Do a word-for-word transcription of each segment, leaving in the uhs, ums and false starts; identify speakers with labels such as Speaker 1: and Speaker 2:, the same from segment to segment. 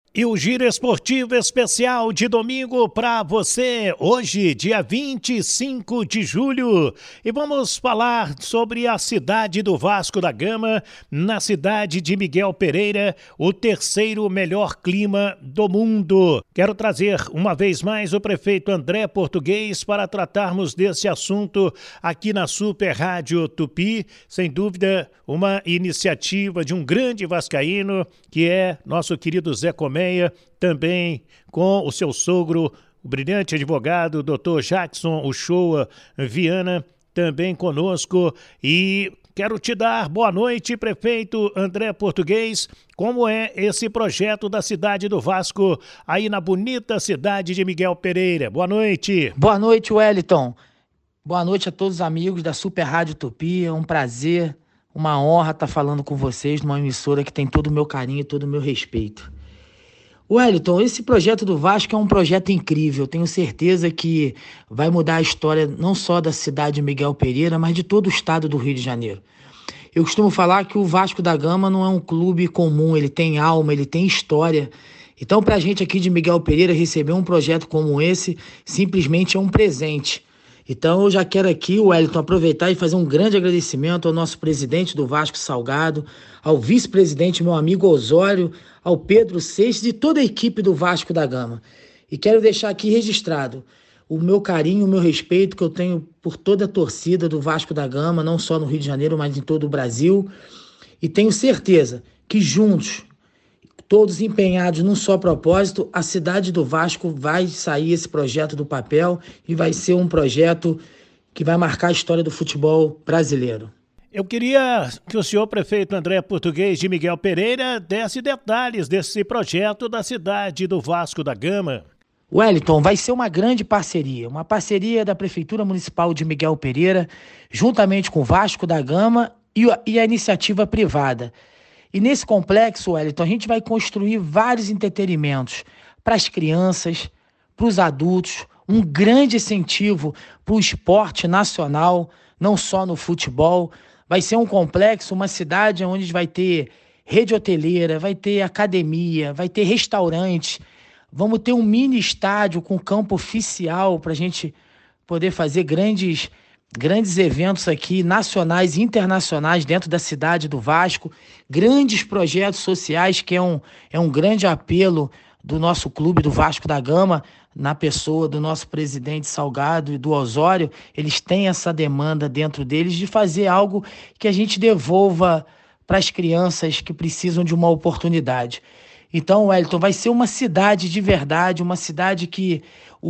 Speaker 1: E o Giro Esportivo Especial de domingo para você, hoje, dia vinte e cinco de julho. E vamos falar sobre a cidade do Vasco da Gama, na cidade de Miguel Pereira, o terceiro melhor clima do mundo. Quero trazer uma vez mais o prefeito André Português para tratarmos desse assunto aqui na Super Rádio Tupi. Sem dúvida, uma iniciativa de um grande vascaíno, que é nosso querido Zé Comé, também com o seu sogro, o brilhante advogado, doutor Jackson Uchoa Viana, também conosco. E quero te dar boa noite, prefeito André Português. Como é esse projeto da cidade do Vasco, aí na bonita cidade de Miguel Pereira? Boa noite.
Speaker 2: Boa noite, Wellington. Boa noite a todos os amigos da Super Rádio Tupi. É um prazer, uma honra estar falando com vocês numa emissora que tem todo o meu carinho e todo o meu respeito. Wellington, esse projeto do Vasco é um projeto incrível. Tenho certeza que vai mudar a história não só da cidade de Miguel Pereira, mas de todo o estado do Rio de Janeiro. Eu costumo falar que o Vasco da Gama não é um clube comum, ele tem alma, ele tem história. Então, para a gente aqui de Miguel Pereira receber um projeto como esse, simplesmente é um presente. Então, eu já quero aqui, Wellington, aproveitar e fazer um grande agradecimento ao nosso presidente do Vasco Salgado, ao vice-presidente, meu amigo Osório, ao Pedro Seixas e toda a equipe do Vasco da Gama. E quero deixar aqui registrado o meu carinho, o meu respeito que eu tenho por toda a torcida do Vasco da Gama, não só no Rio de Janeiro, mas em todo o Brasil. E tenho certeza que juntos, todos empenhados num só propósito, a cidade do Vasco vai sair esse projeto do papel e vai ser um projeto que vai marcar a história do futebol brasileiro.
Speaker 1: Eu queria que o senhor prefeito André Português de Miguel Pereira desse detalhes desse projeto da cidade do Vasco da Gama.
Speaker 2: Wellington, vai ser uma grande parceria, uma parceria da Prefeitura Municipal de Miguel Pereira, juntamente com o Vasco da Gama e a, e a iniciativa privada. E nesse complexo, Wellington, a gente vai construir vários entretenimentos para as crianças, para os adultos, um grande incentivo para o esporte nacional, não só no futebol. Vai ser um complexo, uma cidade onde vai ter rede hoteleira, vai ter academia, vai ter restaurante. Vamos ter um mini estádio com campo oficial para a gente poder fazer grandes, grandes eventos aqui, nacionais e internacionais dentro da cidade do Vasco. Grandes projetos sociais, que é um, é um grande apelo do nosso clube do Vasco da Gama, na pessoa do nosso presidente Salgado e do Osório. Eles têm essa demanda dentro deles de fazer algo que a gente devolva para as crianças que precisam de uma oportunidade. Então, Wellington, vai ser uma cidade de verdade, uma cidade que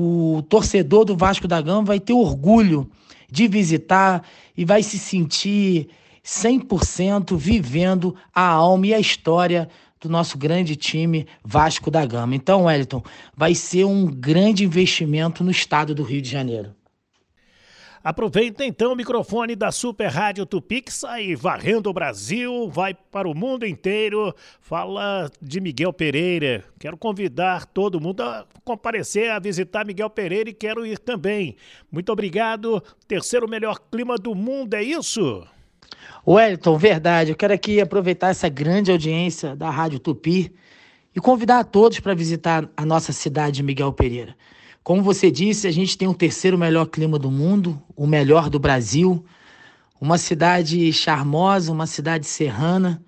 Speaker 2: o torcedor do Vasco da Gama vai ter orgulho de visitar e vai se sentir cem por cento vivendo a alma e a história do nosso grande time Vasco da Gama. Então, Wellington, vai ser um grande investimento no estado do Rio de Janeiro.
Speaker 1: Aproveita então o microfone da Super Rádio Tupi, que sai varrendo o Brasil, vai para o mundo inteiro, fala de Miguel Pereira. Quero convidar todo mundo a comparecer, a visitar Miguel Pereira, e quero ir também. Muito obrigado. Terceiro melhor clima do mundo, é isso?
Speaker 2: Wellington, verdade. Eu quero aqui aproveitar essa grande audiência da Rádio Tupi e convidar a todos para visitar a nossa cidade de Miguel Pereira. Como você disse, a gente tem o terceiro melhor clima do mundo, o melhor do Brasil, uma cidade charmosa, uma cidade serrana.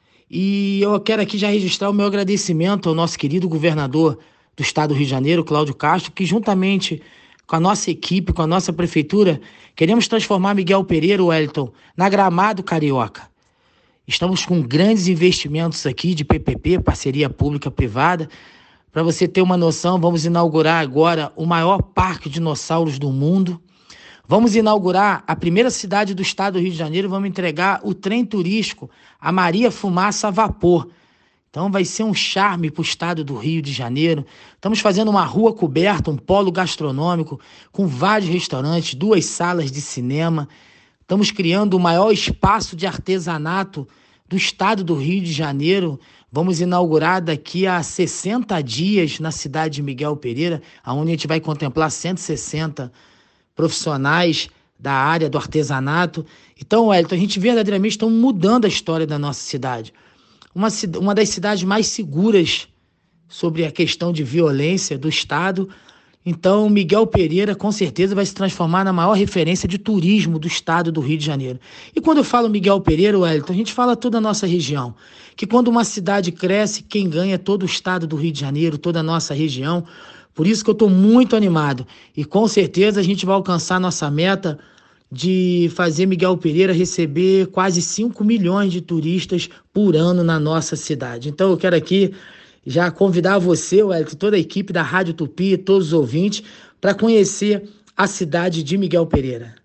Speaker 2: E eu quero aqui já registrar o meu agradecimento ao nosso querido governador do estado do Rio de Janeiro, Cláudio Castro, que juntamente com a nossa equipe, com a nossa prefeitura, queremos transformar Miguel Pereira, Wellington, na Gramado Carioca. Estamos com grandes investimentos aqui de P P P, parceria pública-privada. Para você ter uma noção, vamos inaugurar agora o maior parque de dinossauros do mundo. Vamos inaugurar a primeira cidade do estado do Rio de Janeiro, vamos entregar o trem turístico, a Maria Fumaça a vapor. Então vai ser um charme para o estado do Rio de Janeiro. Estamos fazendo uma rua coberta, um polo gastronômico, com vários restaurantes, duas salas de cinema. Estamos criando o maior espaço de artesanato do estado do Rio de Janeiro. Vamos inaugurar daqui a sessenta dias na cidade de Miguel Pereira, onde a gente vai contemplar cento e sessenta profissionais da área do artesanato. Então, Wellington, a gente verdadeiramente está mudando a história da nossa cidade. Uma, uma das cidades mais seguras sobre a questão de violência do estado. Então, Miguel Pereira, com certeza, vai se transformar na maior referência de turismo do estado do Rio de Janeiro. E quando eu falo Miguel Pereira, Wellington, a gente fala toda a nossa região. Que quando uma cidade cresce, quem ganha é todo o estado do Rio de Janeiro, toda a nossa região. Por isso que eu estou muito animado. E com certeza a gente vai alcançar nossa meta de fazer Miguel Pereira receber quase cinco milhões de turistas por ano na nossa cidade. Então, eu quero aqui já convidar você, Wellington, toda a equipe da Rádio Tupi, todos os ouvintes, para conhecer a cidade de Miguel Pereira.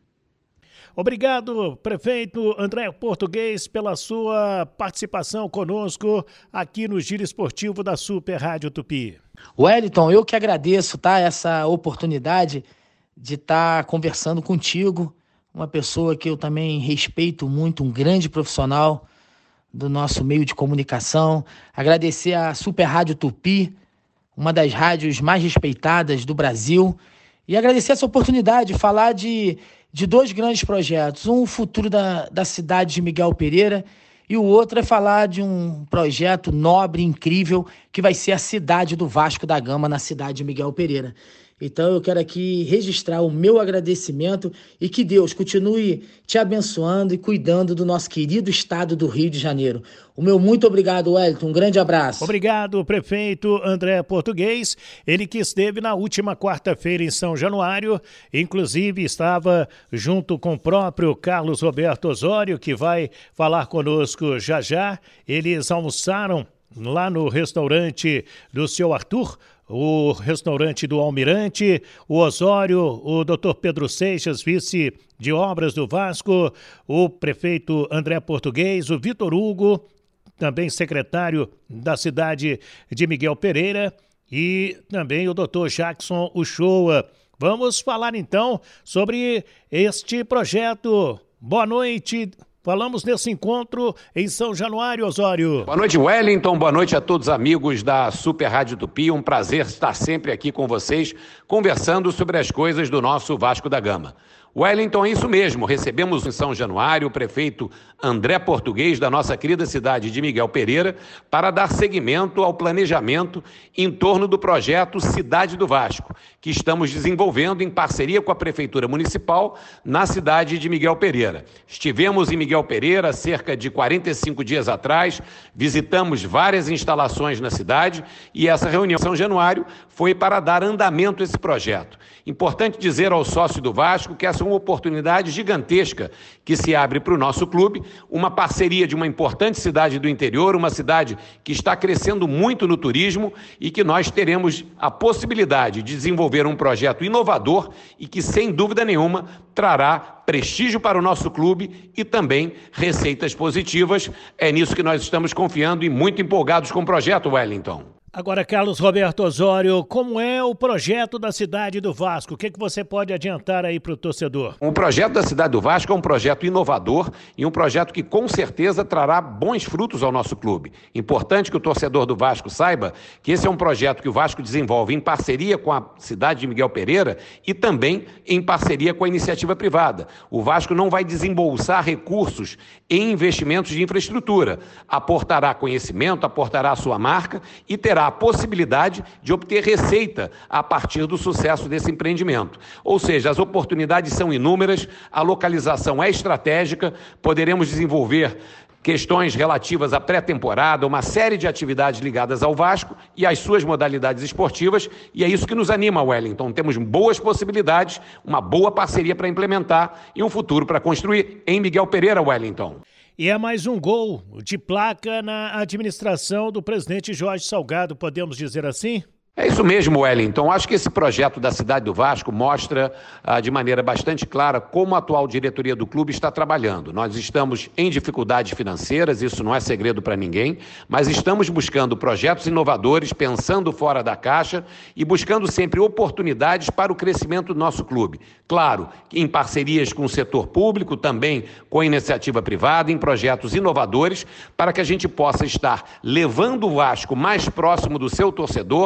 Speaker 1: Obrigado, prefeito André Português, pela sua participação conosco aqui no Giro Esportivo da Super Rádio Tupi.
Speaker 2: Wellington, eu que agradeço, tá, essa oportunidade de estar conversando contigo, uma pessoa que eu também respeito muito, um grande profissional do nosso meio de comunicação. Agradecer à Super Rádio Tupi, uma das rádios mais respeitadas do Brasil, e agradecer essa oportunidade de falar de, de dois grandes projetos, um o futuro da, da cidade de Miguel Pereira e o outro é falar de um projeto nobre, incrível, que vai ser a cidade do Vasco da Gama na cidade de Miguel Pereira. Então eu quero aqui registrar o meu agradecimento e que Deus continue te abençoando e cuidando do nosso querido estado do Rio de Janeiro. O meu muito obrigado, Wellington. Um grande abraço.
Speaker 1: Obrigado, prefeito André Português. Ele que esteve na última quarta-feira em São Januário, inclusive estava junto com o próprio Carlos Roberto Osório, que vai falar conosco já já. Eles almoçaram lá no restaurante do seu Arthur, o restaurante do Almirante, o Osório, o doutor Pedro Seixas, vice de obras do Vasco, o prefeito André Português, o Vitor Hugo, também secretário da cidade de Miguel Pereira, e também o doutor Jackson Uchoa. Vamos falar então sobre este projeto. Boa noite. Falamos nesse encontro em São Januário, Osório.
Speaker 3: Boa noite, Wellington. Boa noite a todos os amigos da Super Rádio Tupi. Um prazer estar sempre aqui com vocês, conversando sobre as coisas do nosso Vasco da Gama. Wellington, é isso mesmo. Recebemos em São Januário o prefeito André Português, da nossa querida cidade de Miguel Pereira, para dar seguimento ao planejamento em torno do projeto Cidade do Vasco, que estamos desenvolvendo em parceria com a Prefeitura Municipal na cidade de Miguel Pereira. Estivemos em Miguel Pereira cerca de quarenta e cinco dias atrás, visitamos várias instalações na cidade e essa reunião em São Januário foi para dar andamento a esse projeto. Importante dizer ao sócio do Vasco que essa é uma oportunidade gigantesca que se abre para o nosso clube, uma parceria de uma importante cidade do interior, uma cidade que está crescendo muito no turismo e que nós teremos a possibilidade de desenvolver um projeto inovador e que, sem dúvida nenhuma, trará prestígio para o nosso clube e também receitas positivas. É nisso que nós estamos confiando e muito empolgados com o projeto, Wellington.
Speaker 1: Agora, Carlos Roberto Osório, como é o projeto da cidade do Vasco? O que, que você pode adiantar aí para o torcedor?
Speaker 3: O projeto da cidade do Vasco é um projeto inovador e um projeto que com certeza trará bons frutos ao nosso clube. Importante que o torcedor do Vasco saiba que esse é um projeto que o Vasco desenvolve em parceria com a cidade de Miguel Pereira e também em parceria com a iniciativa privada. O Vasco não vai desembolsar recursos em investimentos de infraestrutura, aportará conhecimento, aportará a sua marca e terá a possibilidade de obter receita a partir do sucesso desse empreendimento. Ou seja, as oportunidades são inúmeras, a localização é estratégica, poderemos desenvolver questões relativas à pré-temporada, uma série de atividades ligadas ao Vasco e às suas modalidades esportivas, e é isso que nos anima, Wellington. Temos boas possibilidades, uma boa parceria para implementar e um futuro para construir em Miguel Pereira, Wellington.
Speaker 1: E é mais um gol de placa na administração do presidente Jorge Salgado, podemos dizer assim?
Speaker 3: É isso mesmo, Wellington. Acho que esse projeto da cidade do Vasco mostra ah, de maneira bastante clara como a atual diretoria do clube está trabalhando. Nós estamos em dificuldades financeiras, isso não é segredo para ninguém, mas estamos buscando projetos inovadores, pensando fora da caixa e buscando sempre oportunidades para o crescimento do nosso clube. Claro, em parcerias com o setor público, também com a iniciativa privada, em projetos inovadores, para que a gente possa estar levando o Vasco mais próximo do seu torcedor,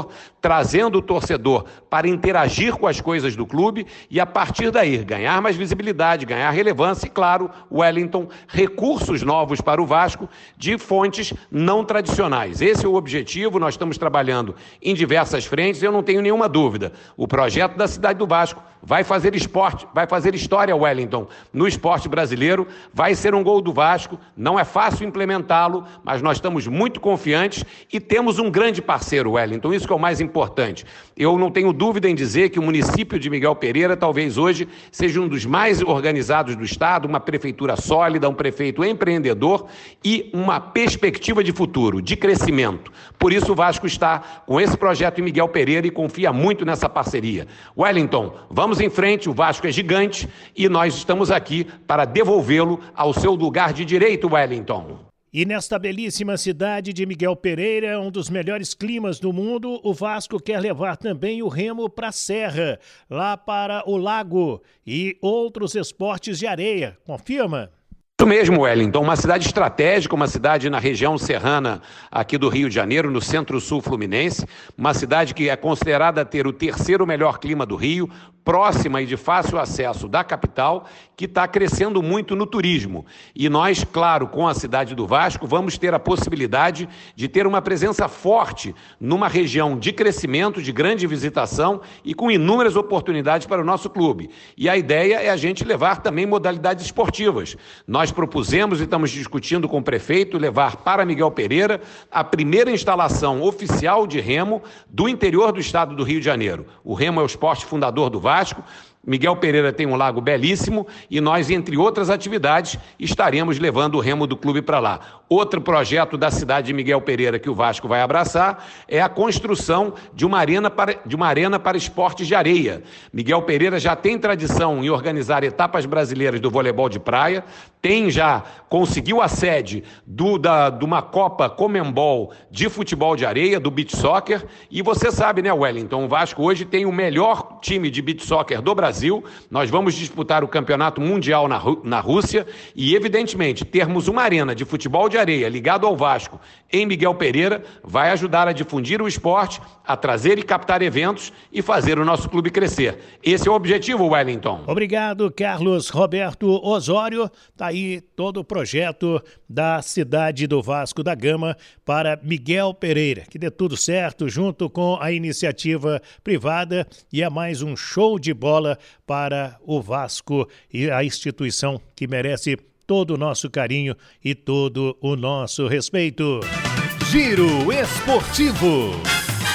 Speaker 3: trazendo o torcedor para interagir com as coisas do clube e, a partir daí, ganhar mais visibilidade, ganhar relevância e, claro, Wellington, recursos novos para o Vasco de fontes não tradicionais. Esse é o objetivo, nós estamos trabalhando em diversas frentes, eu não tenho nenhuma dúvida. O projeto da cidade do Vasco vai fazer esporte, vai fazer história, Wellington, no esporte brasileiro, vai ser um gol do Vasco, não é fácil implementá-lo, mas nós estamos muito confiantes e temos um grande parceiro, Wellington, isso que é o mais importante. Eu não tenho dúvida em dizer que o município de Miguel Pereira talvez hoje seja um dos mais organizados do estado, uma prefeitura sólida, um prefeito empreendedor e uma perspectiva de futuro, de crescimento. Por isso o Vasco está com esse projeto em Miguel Pereira e confia muito nessa parceria. Wellington, vamos em frente, o Vasco é gigante e nós estamos aqui para devolvê-lo ao seu lugar de direito, Wellington.
Speaker 1: E nesta belíssima cidade de Miguel Pereira, um dos melhores climas do mundo, o Vasco quer levar também o remo para a Serra, lá para o lago e outros esportes de areia. Confirma?
Speaker 3: Isso mesmo, Wellington, uma cidade estratégica, uma cidade na região serrana aqui do Rio de Janeiro, no centro-sul fluminense, uma cidade que é considerada ter o terceiro melhor clima do Rio, próxima e de fácil acesso da capital, que está crescendo muito no turismo. E nós, claro, com a cidade do Vasco, vamos ter a possibilidade de ter uma presença forte numa região de crescimento, de grande visitação e com inúmeras oportunidades para o nosso clube. E a ideia é a gente levar também modalidades esportivas. Nós propusemos e estamos discutindo com o prefeito levar para Miguel Pereira a primeira instalação oficial de remo do interior do estado do Rio de Janeiro. O remo é o esporte fundador do Vasco. Vasco. Miguel Pereira tem um lago belíssimo e nós, entre outras atividades, estaremos levando o remo do clube para lá. Outro projeto da cidade de Miguel Pereira que o Vasco vai abraçar é a construção de uma arena para, de uma arena para esportes de areia. Miguel Pereira já tem tradição em organizar etapas brasileiras do voleibol de praia, tem já, conseguiu a sede do, da, de uma Copa Comembol de futebol de areia, do beach soccer, e você sabe, né, Wellington, o Vasco hoje tem o melhor time de beach soccer do Brasil. Nós vamos disputar o campeonato mundial na, Rú- na Rússia e, evidentemente, termos uma arena de futebol de areia ligado ao Vasco em Miguel Pereira vai ajudar a difundir o esporte, a trazer e captar eventos e fazer o nosso clube crescer. Esse é o objetivo, Wellington.
Speaker 1: Obrigado, Carlos Roberto Osório. Tá aí todo o projeto da cidade do Vasco da Gama para Miguel Pereira. Que dê tudo certo junto com a iniciativa privada e é mais um show de bola para o Vasco e a instituição que merece todo o nosso carinho e todo o nosso respeito.
Speaker 4: Giro Esportivo.